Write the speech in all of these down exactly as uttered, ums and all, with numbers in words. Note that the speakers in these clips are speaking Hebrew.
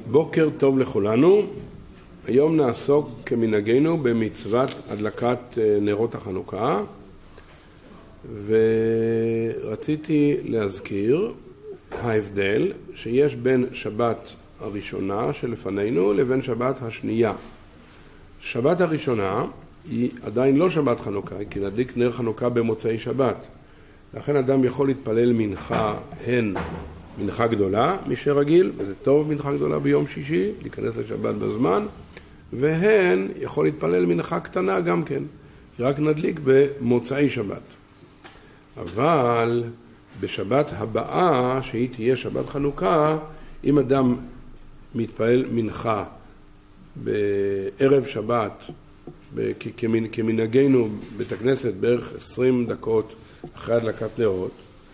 בוקר טוב לכולנו. היום נעסוק כמנהגנו במצוות הדלקת נרות החנוכה, ורציתי להזכיר ההבדל שיש בין שבת הראשונה שלפנינו לבין שבת השנייה. שבת הראשונה היא עדיין לא שבת חנוכה, כי נדליק נר חנוכה במוצאי שבת. לכן אדם יכול להתפלל מנחה, הן מנחה גדולה, מי שרגיל, וזה טוב מנחה גדולה ביום שישי, להיכנס לשבת בזמן, והן יכול להתפלל מנחה קטנה גם כן, רק נדליק במוצאי שבת. אבל בשבת הבאה, שהיא תהיה שבת חנוכה, אם אדם מתפלל מנחה בערב שבת, כמנהגנו בית הכנסת בערך עשרים דקות אחרי הדלקת נרות,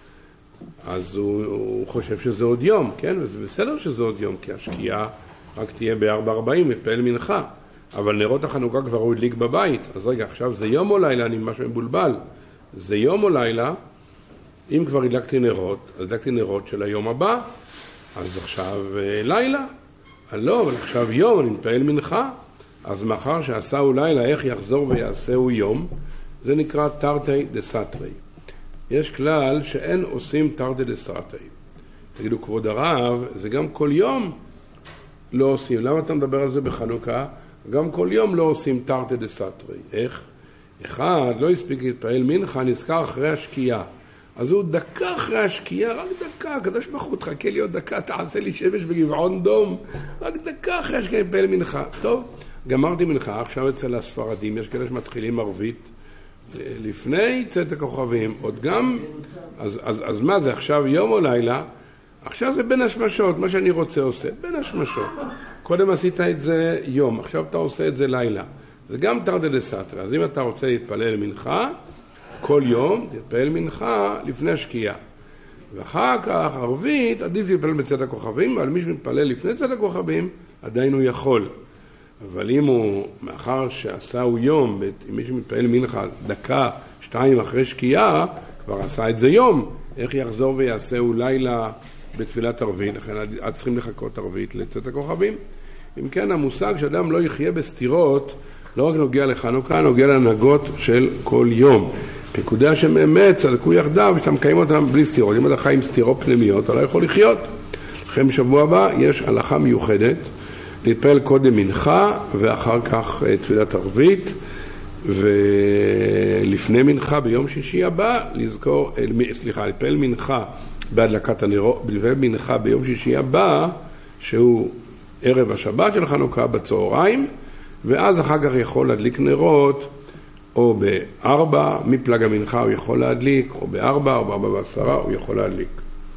אז הוא, הוא חושב שזה עוד יום, כן? וזה בסדר שזה עוד יום, כי השקיעה רק תהיה ב-ארבע ארבעים, מתפעל מנחה. אבל נרות החנוכה כבר הוא הדליק בבית. אז רגע, עכשיו זה יום או לילה? אני ממש מבולבל. זה יום או לילה? אם כבר הדלקתי נרות, אז הדלקתי נרות של היום הבא, אז עכשיו לילה. אז לא, אבל עכשיו יום, אני מתפעל מנחה. אז מאחר שעשהו לילה, איך יחזור ויעשהו יום? זה נקרא תרתי דסתרי. יש כלל שאין עושים תרתי דסתרי. תגידו, כבוד הרב, זה גם כל יום לא עושים. למה אתה מדבר על זה בחנוכה? גם כל יום לא עושים תרתי דסתרי. איך? אחד לא הספיק להתפעל מנחה, נזכר אחרי השקיעה. אז הוא דקה אחרי השקיעה, רק דקה, הקדוש ברוך הוא תחכה לי עוד דקה, תעשה לי שמש בגבעון דום, רק דקה אחרי השקיעה להתפעל מנחה. טוב, גמרתי מנחה, עכשיו אצל הספרדים, יש כאלה שמתחילים ערבית, לפני צאת הכוכבים, עוד גם, אז, אז, אז מה זה עכשיו, יום או לילה? עכשיו זה בין השמשות, מה שאני רוצה עושה, בין השמשות. קודם עשית את זה יום, עכשיו אתה עושה את זה לילה. זה גם תרתי דסתרי. אז אם אתה רוצה להתפלל מנחה, כל יום תתפלל מנחה לפני השקיעה. ואחר כך ערבית, עדיף להתפלל בצאת הכוכבים, אבל מי שמתפלל לפני צאת הכוכבים, עדיין הוא יכול. אבל אם הוא, מאחר שעשהו יום, אם מי שמתפעל מנחה דקה, שתיים אחרי שקיעה, כבר עשה את זה יום, איך יחזור ויעשהו לילה בתפילת ערבית? לכן עד צריכים לחכות ערבית לצאת הכוכבים. אם כן, המושג שאדם לא יחיה בסתירות, לא רק נוגע לחנוכה, נוגע לנהגות של כל יום. פיקודי השם אמת, צדקו יחדיו, שאתה מקיים אותם בלי סתירות. אם אתה חי עם סתירות פנימיות, אתה לא יכול לחיות. לכן בשבוע הבא יש הלכה מיוחדת, להתפעל קודם מנחה ואחר כך תפילת ערבית, ולפני מנחה ביום שישי הבא לזכור, סליחה, להתפעל מנחה בהדלקת הנרות, להתפעל מנחה ביום שישי הבא שהוא ערב השבת של חנוכה בצהריים, ואז אחר כך יכול להדליק נרות או בארבע, מפלג המנחה הוא יכול להדליק, או בארבע, או בארבע ועשרה הוא יכול להדליק.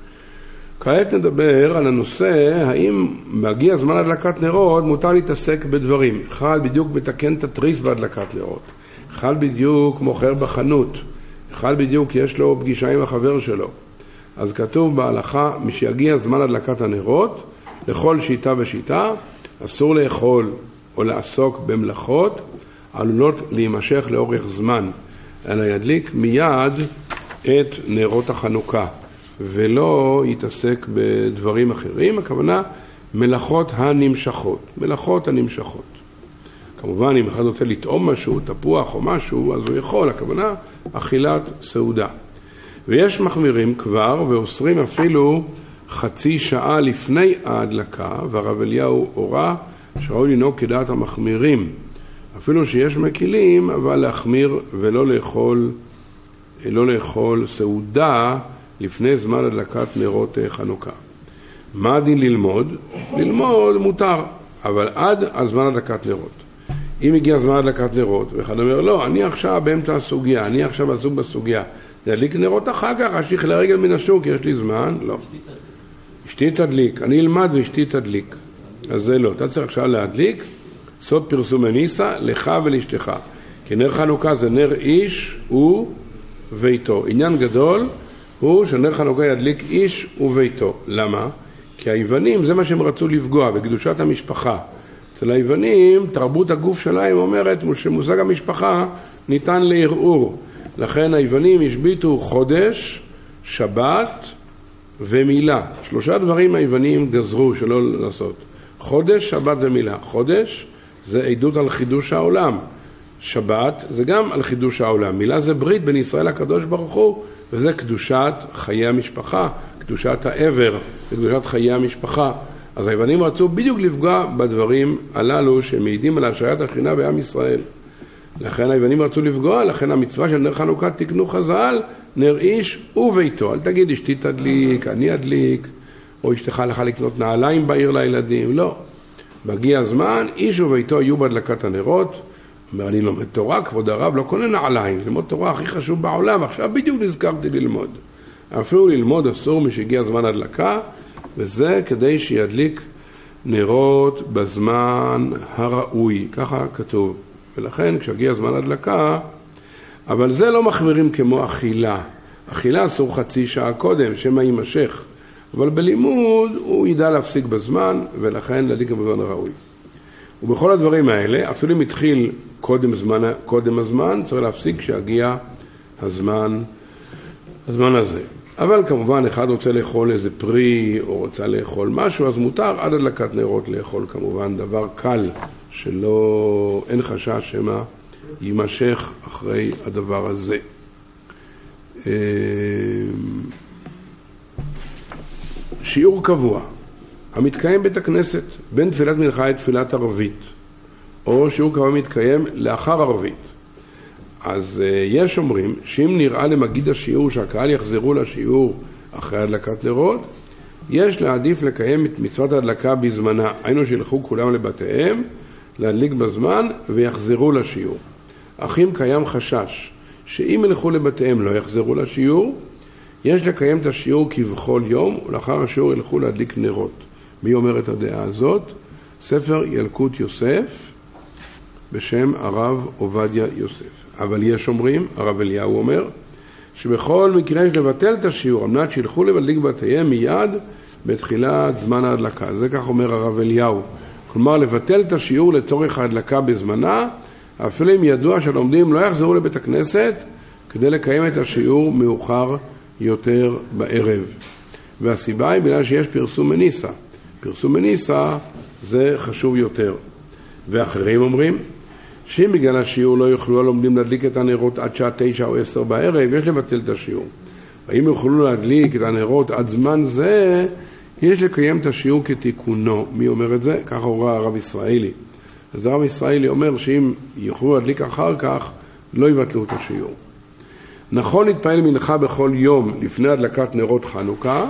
כעת נדבר על הנושא, האם מגיע זמן הדלקת נרות, מותר להתעסק בדברים. אחד בדיוק מתקן את התריס בהדלקת נרות. אחד בדיוק מוכר בחנות. אחד בדיוק יש לו פגישה עם החבר שלו. אז כתוב בהלכה, משיגיע זמן הדלקת הנרות, לכל שיטה ושיטה, אסור לאכול או לעסוק במלאכות, עלולות להימשך לאורך זמן, אלא ידליק מיד את נרות החנוכה. ולא יתעסק בדברים אחרים, הכוונה מלאכות הנמשכות, מלאכות הנמשכות. כמובן, אם אחד רוצה לטעום משהו, תפוח או משהו, אז הוא יכול, הכוונה אכילת סעודה. ויש מחמירים כבר, ואוסרים אפילו חצי שעה לפני ההדלקה, והרב אליהו הורה שראוי לנהוג כדעת המחמירים. אפילו שיש מקילים, אבל להחמיר ולא לאכול, לא לאכול סעודה, לפני זמן הדלקת נרות חנוכה. מה הדין ללמוד? ללמוד מותר, אבל עד הזמן הדלקת נרות. אם הגיע זמן הדלקת נרות, ואחד אומר, לא, אני עכשיו באמצע הסוגיה, אני עכשיו עסוק בסוגיה, להדליק נרות אחר כך, אשיך לרגל מן השוק, יש לי זמן? לא. אשתי תדליק, אני אלמד ואשתי תדליק. אז זה לא, אתה צריך עכשיו להדליק, סוד פרסום הניסה, לך ולאשתך. כי נר חנוכה זה נר איש וביתו. עניין גדול, הוא שנר חנוכה ידליק איש וביתו. למה? כי היוונים זה מה שהם רצו לפגוע, בקדושת המשפחה. אצל היוונים, תרבות הגוף שלהם אומרת שמושג המשפחה ניתן לערעור. לכן היוונים השביתו חודש, שבת ומילה. שלושה דברים היוונים גזרו שלא לעשות. חודש, שבת ומילה. חודש זה עדות על חידוש העולם. שבת זה גם על חידוש העולם. מילה זה ברית בין ישראל לקדוש ברוך הוא, וזה קדושת חיי המשפחה, קדושת העבר, קדושת חיי המשפחה. אז היוונים רצו בדיוק לפגוע בדברים הללו שמעידים על השריית השכינה בעם ישראל. לכן היוונים רצו לפגוע, לכן המצווה של נר חנוכה תקנו חז"ל, נר איש וביתו. אל תגיד אשתי תדליק, אני אדליק, או אשתך לך לקנות נעליים בעיר לילדים, לא. מגיע הזמן, איש וביתו יהיו בהדלקת הנרות. אומר, אני לומד תורה, כבוד הרב, לא קונה נעליים, ללמוד תורה הכי חשוב בעולם, עכשיו בדיוק נזכרתי ללמוד. אפילו ללמוד אסור משהגיע זמן הדלקה, וזה כדי שידליק נרות בזמן הראוי, ככה כתוב. ולכן כשהגיע זמן הדלקה, אבל זה לא מחמירים כמו אכילה. אכילה אסור חצי שעה קודם, שמה יימשך. אבל בלימוד הוא ידע להפסיק בזמן, ולכן להדליק בזמן הראוי. ובכל הדברים האלה, אפילו אם התחיל קודם, זמן, קודם הזמן, צריך להפסיק כשהגיע הזמן, הזמן הזה. אבל כמובן, אחד רוצה לאכול איזה פרי, או רוצה לאכול משהו, אז מותר עד הדלקת נרות לאכול כמובן דבר קל, שלא, אין חשש שמה יימשך אחרי הדבר הזה. שיעור קבוע, המתקיים בית הכנסת, בין תפילת מנחה לתפילת ערבית, או שיעור קבוע מתקיים לאחר ערבית. אז יש אומרים שאם נראה למגיד השיעור שהקהל יחזרו לשיעור אחרי הדלקת נרות, יש להעדיף לקיים את מצוות ההדלקה בזמנה, היינו שילכו כולם לבתיהם, להדליק בזמן ויחזרו לשיעור. אך אם קיים חשש שאם ילכו לבתיהם לא יחזרו לשיעור, יש לקיים את השיעור כבכל יום, ולאחר השיעור ילכו להדליק נרות. מי אומר את הדעה הזאת? ספר ילקוט יוסף בשם הרב עובדיה יוסף. אבל יש אומרים, הרב אליהו אומר, שבכל מקרה יש לבטל את השיעור, על מנת שילכו להדליק בתיהם מיד בתחילת זמן ההדלקה. זה כך אומר הרב אליהו. כלומר, לבטל את השיעור לצורך ההדלקה בזמנה, אפילו אם ידוע שלומדים לא יחזרו לבית הכנסת, כדי לקיים את השיעור מאוחר יותר בערב. והסיבה היא בגלל שיש פרסום מניסה. פרסום מניסה זה חשוב יותר. ואחרים אומרים, שאם בגלל השיעור לא יוכלו הלומדים להדליק את הנרות עד שעה תשע או עשר בערב, יש לבטל את השיעור. ואם יוכלו להדליק את הנרות עד זמן זה, יש לקיים את השיעור כתיקונו. מי אומר את זה? כך הורה הרב ישראלי. אז הרב ישראלי אומר שאם יוכלו להדליק אחר כך, לא יבטלו את השיעור. נכון להתפעל מנחה בכל יום לפני הדלקת נרות חנוכה.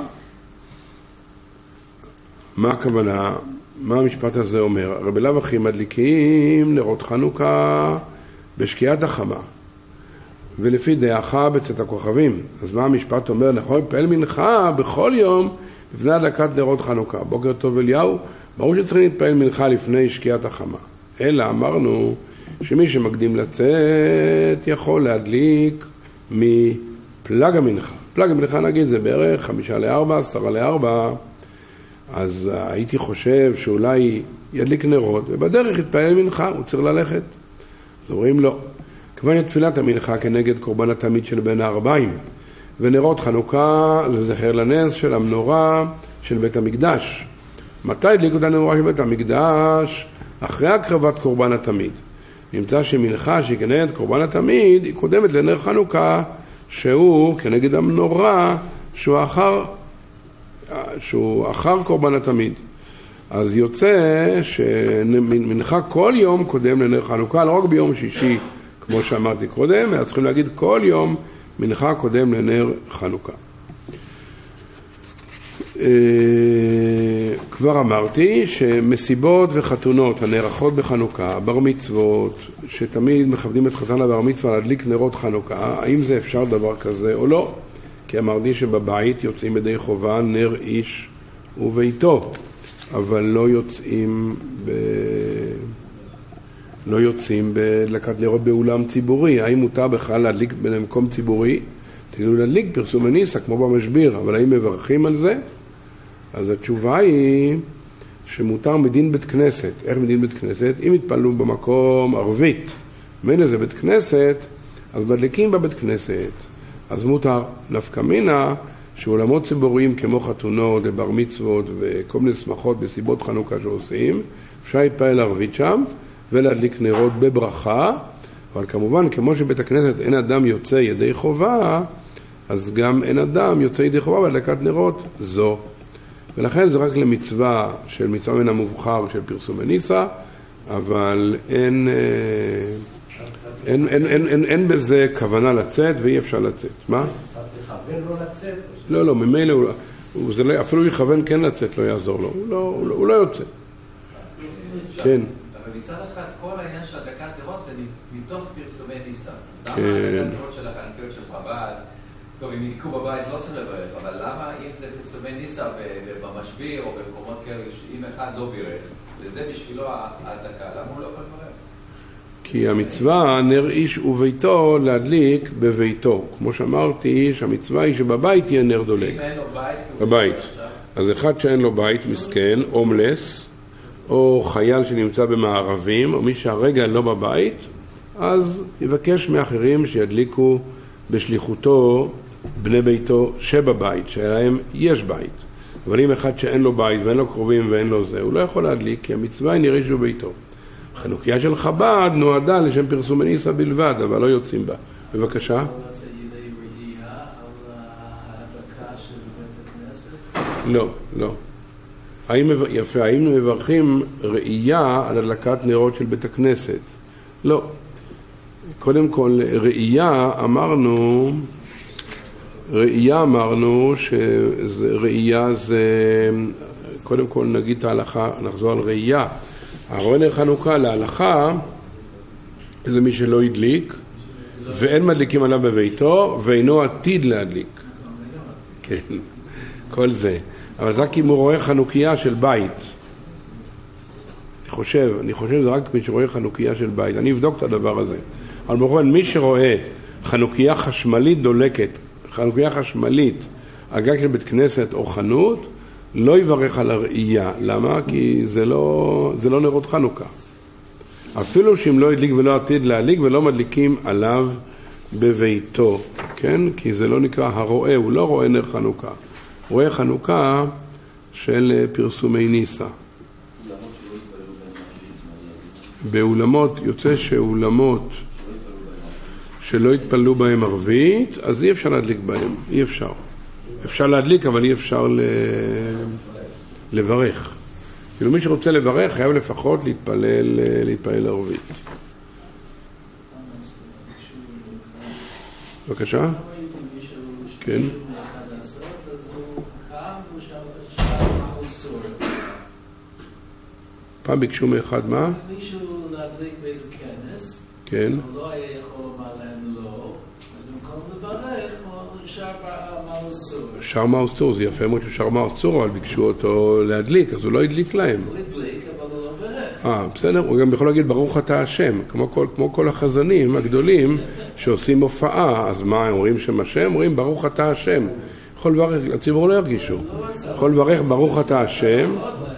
מה הכוונה? מה המשפט הזה אומר? הרי בלאו הכי מדליקים נרות חנוכה בשקיעת החמה, ולפי דעך בצאת הכוכבים. אז מה המשפט אומר? נכון להתפעל מנחה בכל יום לפני הדלקת נרות חנוכה. בוקר טוב אליהו, ברור שצריכים להתפעל מנחה לפני שקיעת החמה. אלא אמרנו שמי שמקדים לצאת יכול להדליק מפלג המנחה. פלג המנחה נגיד זה בערך חמישה לארבע, עשרה לארבע. אז הייתי חושב שאולי ידליק נרות, ובדרך יתפעל מנחה, הוא צריך ללכת. אז אומרים לא. כיוון תפילת המנחה כנגד קורבן התמיד של בין הארבעים, ונרות חנוכה לזכר לנס של המנורה של בית המקדש. מתי הדליק אותה נורה של בית המקדש? אחרי הקרבת קורבן התמיד. נמצא שמנחה שהיא כנגד קורבן התמיד, היא קודמת לנר חנוכה, שהוא כנגד המנורה, שהוא אחר, שהוא אחר קורבן התמיד. אז יוצא שמנחה כל יום קודם לנר חנוכה, לא רק ביום שישי, כמו שאמרתי קודם, אלא צריכים להגיד כל יום מנחה קודם לנר חנוכה. כבר אמרתי שמסיבות וחתונות הנערכות בחנוכה, בר מצוות, שתמיד מכבדים את חתן הבר מצווה להדליק נרות חנוכה, האם זה אפשר דבר כזה או לא? כי אמרתי שבבית יוצאים ידי חובה נר איש וביתו, אבל לא יוצאים ב... לא יוצאים בדלקת נרות באולם ציבורי. האם מותר בכלל להדליק במקום ציבורי? תגידו להדליק פרסום מניסה כמו במשביר, אבל האם מברכים על זה? אז התשובה היא שמותר מדין בית כנסת. איך מדין בית כנסת? אם התפללו במקום ערבית, מן איזה בית כנסת, אז מדליקים בבית כנסת. אז מותר. נפקא מינה שאולמות ציבוריים כמו חתונות ובר מצוות וכל מיני שמחות בסיבות חנוכה שעושים, אפשר להתפלל ערבית שם ולהדליק נרות בברכה, אבל כמובן כמו שבית הכנסת אין אדם יוצא ידי חובה, אז גם אין אדם יוצא ידי חובה בהדלקת נרות זו. ולכן זה רק למצווה של מצווה מן המובחר של פרסומי ניסה, אבל אין, אין, אין, אין, אין, אין בזה כוונה לצאת ואי אפשר לצאת. מה? קצת לכוון לא לצאת? לא, לא, ממילא הוא, הוא, זה לא, אפילו יכוון כן לצאת לא יעזור לו, הוא לא, הוא לא, הוא לא יוצא. כן. אבל מצד אחד כל העניין של הדלקת נרות זה מתוך פרסומי ניסה. אז למה כן. הדלקת נרות של החנוכיות של חב"ד, טוב, אם יקרו בבית לא צריך לברך, אבל למה אם זה פרסומי ניסה במשביר או במקומות כאלה, אם אחד לא בירך, וזה בשבילו ההדלקה, למה הוא לא יכול לברך? כי המצווה נר איש וביתו להדליק בביתו. כמו שאמרתי, שהמצווה היא שבבית תהיה נר דולק. אם אין לו בית, בבית. אז אחד שאין לו בית מסכן, הומלס, או חייל שנמצא במערבים, או מי שהרגע לא בבית, אז יבקש מאחרים שידליקו בשליחותו בני ביתו שבבית, שלהם יש בית. אבל אם אחד שאין לו בית ואין לו קרובים ואין לו זה, הוא לא יכול להדליק, כי המצווה היא נר איש וביתו. החנוכיה של חב"ד נועדה לשם פרסומי ניסה בלבד, אבל לא יוצאים בה. בבקשה. לא, לא. האם, יפה, האם מברכים ראייה על הדלקת נרות של בית הכנסת? לא. קודם כל, ראייה אמרנו, ראייה אמרנו שראייה זה, קודם כל נגיד את ההלכה, נחזור על ראייה. הרואה נר חנוכה להלכה זה מי שלא הדליק ואין מדליקים עליו בביתו ואינו עתיד להדליק. כן, כל זה. אבל זה רק אם הוא רואה חנוכיה של בית. אני חושב, אני חושב זה רק מי שרואה חנוכיה של בית. אני אבדוק את הדבר הזה. אבל בכל מי שרואה חנוכיה חשמלית דולקת, חנוכיה חשמלית על גג של בית כנסת או חנות, לא יברך על הראייה. למה? כי זה לא, זה לא נרות חנוכה. אפילו שאם לא ידליק ולא עתיד להדליק ולא מדליקים עליו בביתו. כן? כי זה לא נקרא הרואה, הוא לא רואה נר חנוכה. הוא רואה חנוכה של פרסומי ניסה. באולמות, יוצא שאולמות שלא יתפללו בהם ערבית, אז אי אפשר להדליק בהם. אי אפשר. אפשר להדליק, אבל אי אפשר לברך. כאילו מי שרוצה לברך חייב לפחות להתפלל, להתפלל ערבית. בבקשה? כן. פעם ביקשו מאחד מה? מישהו להדליק באיזה כנס. כן. הוא לא היה יכול לומר להם לא. אז במקום לברך, הוא שר מאוסור. שר מאוסור, זה יפה מאוד ששר מאוסור, אבל ביקשו אותו להדליק, אז הוא לא הדליק להם. הוא הדליק, אבל הוא לא ברך. אה, בסדר, הוא גם יכול להגיד ברוך אתה השם, כמו כל, כמו כל החזנים הגדולים שעושים הופעה, אז מה, הם אומרים שם השם? אומרים ברוך אתה השם. יכול לברך, הציבור לא ירגישו. יכול לברך ברוך אתה השם.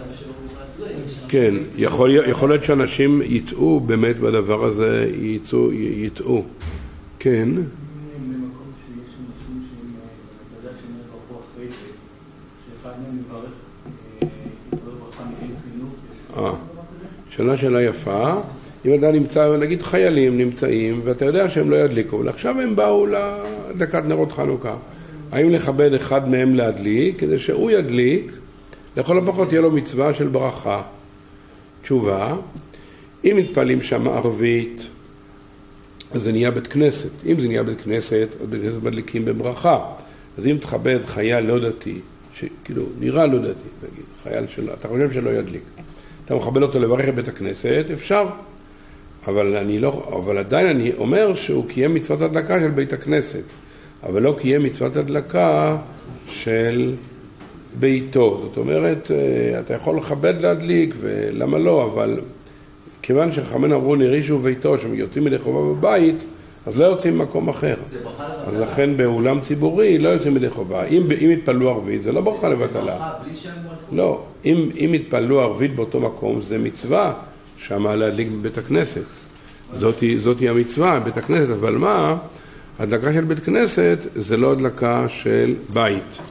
כן, יכול, יכול להיות שאנשים יטעו באמת בדבר הזה, יטעו, יטעו. כן. במקום שיש אנשים שהם, אתה יודע שהם יברכו אחרי זה, שאחד מהם יברך, יברך ברכה מכין חינוך. אה, שאלה שאלה יפה. אם אתה נמצא, נגיד חיילים נמצאים, ואתה יודע שהם לא ידליקו, אבל עכשיו הם באו לדקת נרות חנוכה. האם לכבד אחד מהם להדליק, כדי שהוא ידליק, לכל הפחות תהיה לו מצווה של ברכה. תשובה, אם מתפעלים שם ערבית, אז זה נהיה בית כנסת. אם זה נהיה בית כנסת, אז בית כנסת מדליקים בברכה. אז אם תכבד חייל לא דתי, שכאילו נראה לא דתי, נגיד, חייל שלו, אתה חושב שלא ידליק. אתה מכבד אותו לברך את בית הכנסת, אפשר. אבל, אני לא, אבל עדיין אני אומר שהוא קיים מצוות הדלקה של בית הכנסת, אבל לא קיים מצוות הדלקה של ביתו. זאת אומרת, אתה יכול לכבד להדליק, ולמה לא, אבל כיוון שחכמינו אמרו נר איש וביתו, שהם יוצאים מדי חובה בבית, אז לא יוצאים במקום אחר. אז לכן באולם ציבורי לא יוצאים מדי חובה. אם, אם יתפללו ערבית, זה לא ברכה לבטלה. לא, אם, אם יתפללו ערבית באותו מקום, זה מצווה שמה להדליק בבית הכנסת. זאת, זאת היא המצווה, בית הכנסת, אבל מה? הדלקה של בית כנסת זה לא הדלקה של בית.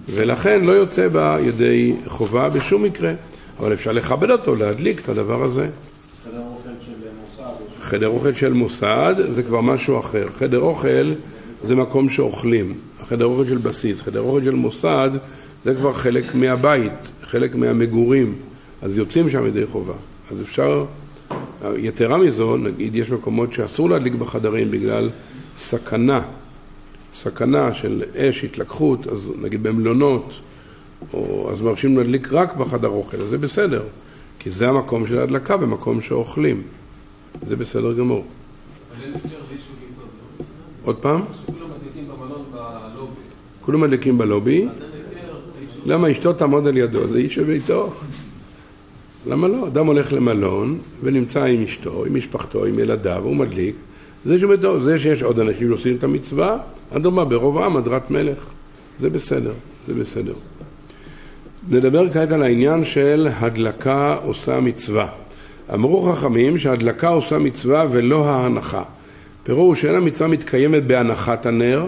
ולכן לא יוצא בה ידי חובה בשום מקרה. אבל אפשר לכבד אותו, להדליק את הדבר הזה. חדר אוכל של מוסד? חדר אוכל של מוסד זה כבר משהו אחר. חדר אוכל זה מקום שאוכלים. חדר אוכל של בסיס, חדר אוכל של מוסד זה כבר חלק מהבית, חלק מהמגורים. אז יוצאים שם ידי חובה. אז אפשר, יתרה מזו, נגיד, יש מקומות שאסור להדליק בחדרים בגלל סכנה. סכנה של אש, התלקחות, אז נגיד במלונות, או, אז מרשים להדליק רק בחדר אוכל, אז זה בסדר, כי זה המקום של ההדלקה במקום שאוכלים. זה בסדר גמור. אבל אין אפשר לישובים בלובי? עוד פעם? שכולם מדליקים במלון בלובי. כולם מדליקים בלובי? למה אשתו תעמוד על ידו? זה איש שביתו. למה לא? אדם הולך למלון ונמצא עם אשתו, עם משפחתו, עם ילדיו, הוא מדליק. זה שביתו, זה שיש עוד אנשים שעושים את המצווה, אדומה ברוב העם הדרת מלך. זה בסדר, זה בסדר. נדבר כעת על העניין של הדלקה עושה מצווה. אמרו חכמים שההדלקה עושה מצווה ולא ההנחה. פירוש שאין המצווה מתקיימת בהנחת הנר,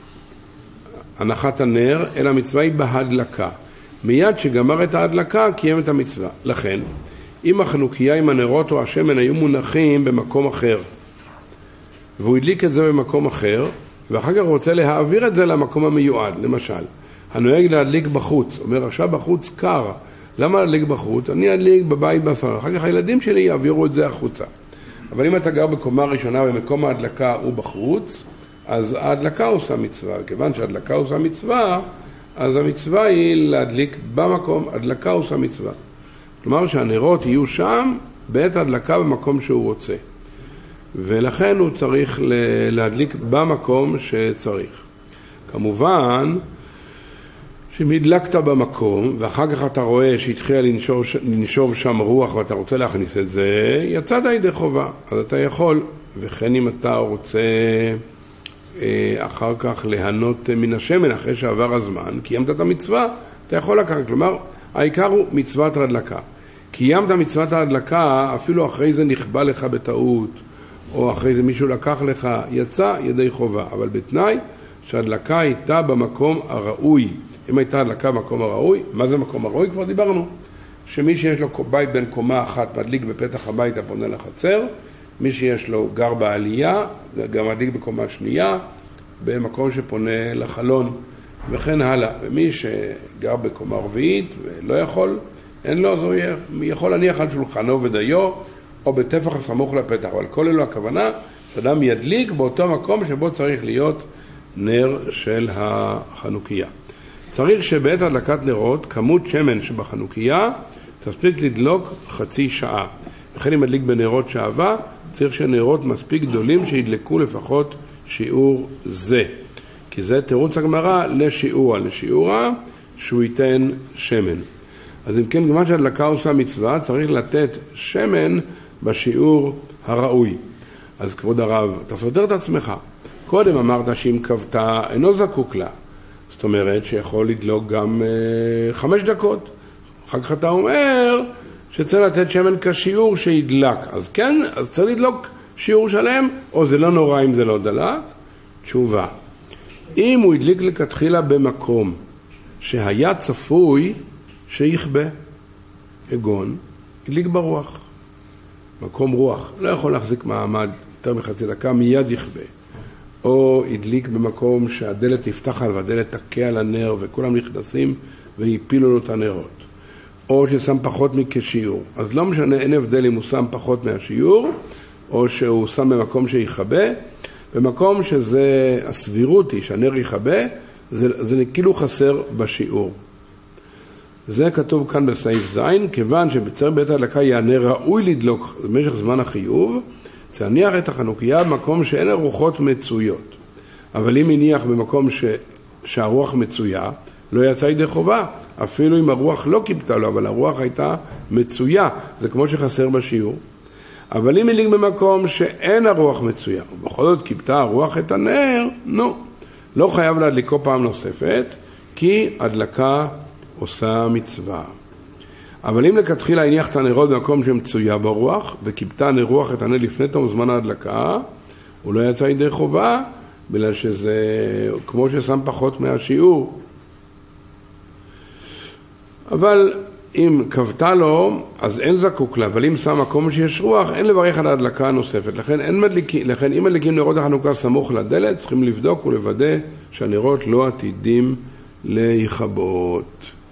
הנחת הנר, אלא המצווה היא בהדלקה. מיד שגמר את ההדלקה קיים את המצווה. לכן, אם החנוכיה עם הנרות או השמן היו מונחים במקום אחר, והוא הדליק את זה במקום אחר, ואחר כך רוצה להעביר את זה למקום המיועד, למשל, הנוהג להדליק בחוץ, אומר עכשיו בחוץ קר, למה להדליק בחוץ? אני אדליק בבית בסלון, אחר כך הילדים שלי יעבירו את זה החוצה. אבל אם אתה גר בקומה ראשונה ומקום ההדלקה הוא בחוץ, אז ההדלקה עושה מצווה, כיוון שההדלקה עושה מצווה, אז המצווה היא להדליק במקום, הדלקה עושה מצווה. כלומר שהנרות יהיו שם בעת ההדלקה במקום שהוא רוצה. ולכן הוא צריך להדליק במקום שצריך. כמובן, שאם הדלקת במקום, ואחר כך אתה רואה שהתחילה לנשוב, לנשוב שם רוח ואתה רוצה להכניס את זה, יצאת ידי חובה. אז אתה יכול, וכן אם אתה רוצה אחר כך להנות מן השמן אחרי שעבר הזמן, קיימת את המצווה, אתה יכול לקחת. כלומר, העיקר הוא מצוות ההדלקה. קיימת מצוות ההדלקה, אפילו אחרי זה נכבה לך בטעות, או אחרי זה מישהו לקח לך, יצא ידי חובה. אבל בתנאי שההדלקה הייתה במקום הראוי. אם הייתה הדלקה במקום הראוי, מה זה מקום הראוי? כבר דיברנו. שמי שיש לו בית בין קומה אחת מדליק בפתח הבית הפונה לחצר, מי שיש לו גר בעלייה, גם מדליק בקומה שנייה, במקום שפונה לחלון, וכן הלאה. ומי שגר בקומה רביעית ולא יכול, אין לו, אז הוא יכול להניח על שולחנו ודיו, או בטפח הסמוך לפתח. אבל כל אלו הכוונה, שאדם ידליק באותו מקום שבו צריך להיות נר של החנוכיה. צריך שבעת הדלקת נרות, כמות שמן שבחנוכיה, תספיק לדלוק חצי שעה. וכן אם מדליק בנרות שעבה, צריך שנרות מספיק גדולים שידלקו לפחות שיעור זה. כי זה תירוץ הגמרא לשיעורה, לשיעורה שהוא ייתן שמן. אז אם כן, כיוון שהדלקה עושה מצווה, צריך לתת שמן בשיעור הראוי. אז כבוד הרב, אתה סותר את עצמך. קודם אמרת שאם כבתה אינו זקוק לה. זאת אומרת שיכול לדלוק גם אה, חמש דקות. אחר כך אתה אומר שצריך לתת שמן כשיעור שידלק. אז כן, אז צריך לדלוק שיעור שלם, או זה לא נורא אם זה לא דלק? תשובה. אם הוא הדליק לכתחילה במקום שהיה צפוי שיכבה, כגון, הדליק ברוח. מקום רוח, לא יכול להחזיק מעמד יותר מחצי דקה, מיד יכבה. או הדליק במקום שהדלת נפתחה והדלת תקע על הנר וכולם נכנסים ויפילו לו את הנרות. או ששם פחות מכשיעור. אז לא משנה, אין הבדל אם הוא שם פחות מהשיעור, או שהוא שם במקום שיכבה. במקום שזה, הסבירות היא שהנר יכבה, זה, זה כאילו חסר בשיעור. זה כתוב כאן בסעיף זין, כיוון שבצר בית ההדלקה יענה ראוי לדלוק במשך זמן החיוב, צריך את החנוכיה במקום שאין הרוחות מצויות. אבל אם הניח במקום ש... שהרוח מצויה, לא יצא ידי חובה. אפילו אם הרוח לא קיבתה לו, אבל הרוח הייתה מצויה. זה כמו שחסר בשיעור. אבל אם הניח במקום שאין הרוח מצויה, ובכל זאת קיבתה הרוח את הנר, נו, לא חייב להדליקו פעם נוספת, כי הדלקה עושה מצווה. אבל אם לכתחילה הניח את הנרות במקום שמצויה ברוח, וקיבתה נרוח את הנר לפני תום זמן ההדלקה, הוא לא יצא ידי חובה, בגלל שזה כמו ששם פחות מהשיעור. אבל אם קבתה לו, אז אין זקוק לה, אבל אם שם מקום שיש רוח, אין לברך על ההדלקה הנוספת. לכן, אין מדליקים, לכן אם מדליקים נרות החנוכה סמוך לדלת, צריכים לבדוק ולוודא שהנרות לא עתידים להיכבות.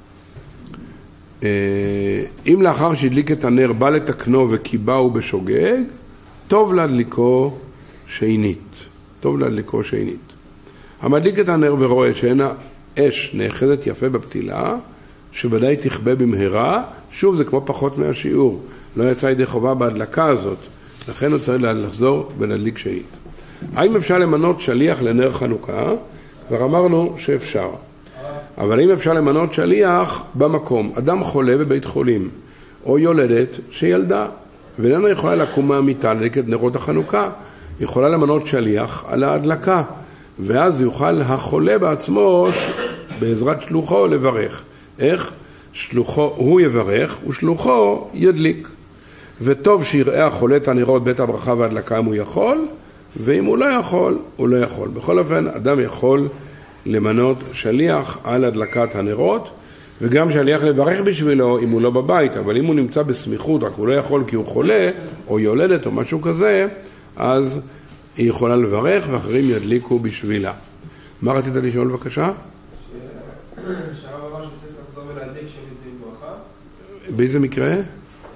אם לאחר שהדליק את הנר בא לתקנו וקיבהו בשוגג, טוב להדליקו שנית. טוב להדליקו שנית. המדליק את הנר ורואה שאין האש נאחזת יפה בפתילה, שוודאי תכבה במהרה, שוב זה כמו פחות מהשיעור, לא יצא ידי חובה בהדלקה הזאת, לכן הוא צריך לחזור ולהדליק שנית. האם אפשר למנות שליח לנר חנוכה? כבר אמרנו שאפשר. אבל אם אפשר למנות שליח במקום, אדם חולה בבית חולים, או יולדת שילדה, ואיננה יכולה לקום מהמיטה להדליק את נרות החנוכה, יכולה למנות שליח על ההדלקה, ואז יוכל החולה בעצמו בעזרת שלוחו לברך. איך? שלוחו, הוא יברך ושלוחו ידליק. וטוב שיראה החולה את הנרות בית הברכה וההדלקה אם הוא יכול, ואם הוא לא יכול, הוא לא יכול. בכל אופן, אדם יכול למנות שליח על הדלקת הנרות, וגם שליח לברך בשבילו אם הוא לא בבית, אבל אם הוא נמצא בסמיכות, רק הוא לא יכול כי הוא חולה, או יולדת או משהו כזה, אז היא יכולה לברך ואחרים ידליקו בשבילה. מה רצית לשאול בבקשה? שהרב אמר שצריך לחזור ולהדליק שנמצאים ברכה. באיזה מקרה? נגיד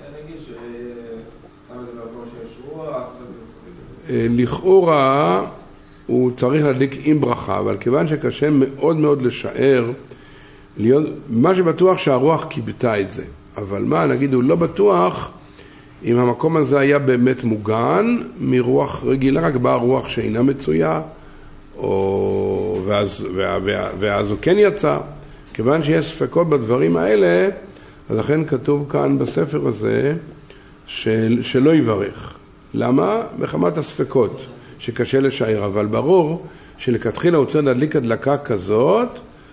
שכמה זה בעבור שיש רוח. לכאורה הוא צריך להדליק עם ברכה, אבל כיוון שקשה מאוד מאוד לשער, להיות, מה שבטוח שהרוח קיבתה את זה. אבל מה, נגיד, הוא לא בטוח אם המקום הזה היה באמת מוגן מרוח רגילה, רק באה רוח שאינה מצויה, או, ואז, וה, וה, ואז הוא כן יצא. כיוון שיש ספקות בדברים האלה, אז לכן כתוב כאן בספר הזה של, שלא יברך. למה? מחמת הספקות, שקשה לשער, אבל ברור שלכתחילה הוא צריך להדליק הדלקה כזאת,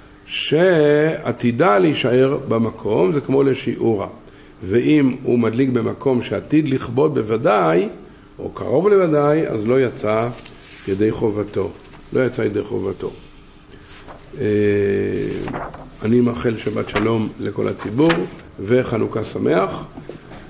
שעתידה להישאר במקום, זה כמו לשיעורה. ואם הוא מדליק במקום שעתיד לכבוד בוודאי, או קרוב לוודאי, אז לא יצא ידי חובתו. לא יצא ידי חובתו. אני מאחל שבת שלום לכל הציבור, וחנוכה שמח.